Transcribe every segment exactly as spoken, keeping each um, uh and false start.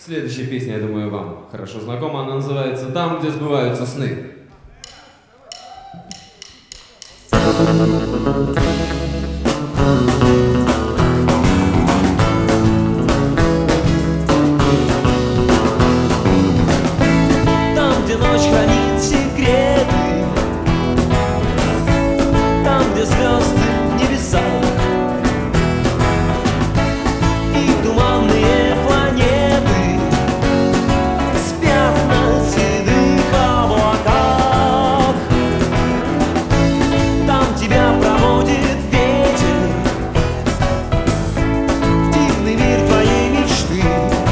Следующая песня, я думаю, вам хорошо знакома. Она называется «Там, где сбываются сны». Там, где ночь хранит секреты, там, где звезды в небесах и туманные планеты спят на седых облаках. Там тебя проводит ветер в дивный мир твоей мечты.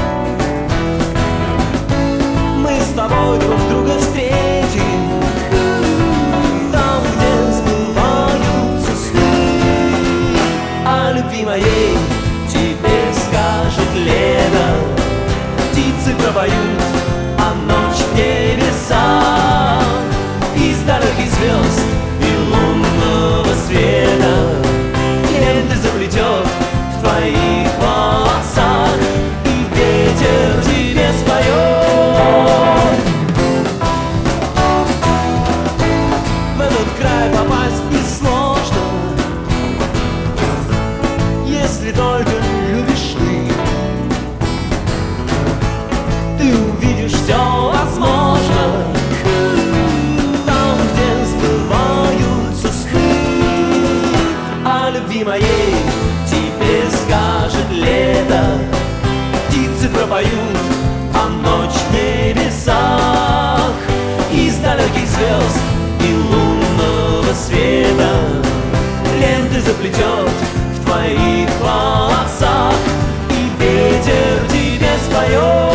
Мы с тобой друг друга встретим там, где сбываются сны. О любви моей тебе скажет лето, птицы пропоют, а ночь в небесах из далеких звезд и лунного света ленты заплетет в твоих волосах, и ветер тебе споет. В этот край попасть несложно, если только любишь ты. Ты увидишь все возможно там, где сбываются сны. О любви моей тебе скажет лето, птицы пропоют, а ночь в небесах из далеких звезд и лунного света ленты заплетет в твоих волосах, и ветер тебе споет.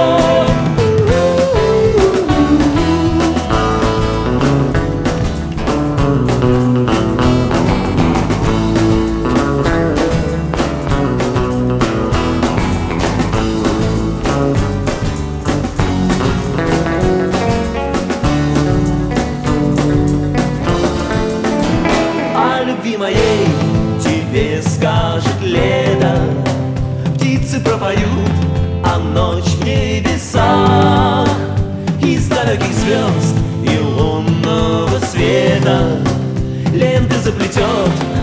О любви моей тебе скажет лето, птицы пропоют, а ночь в небесах из далеких звезд и лунного света ленты заплетет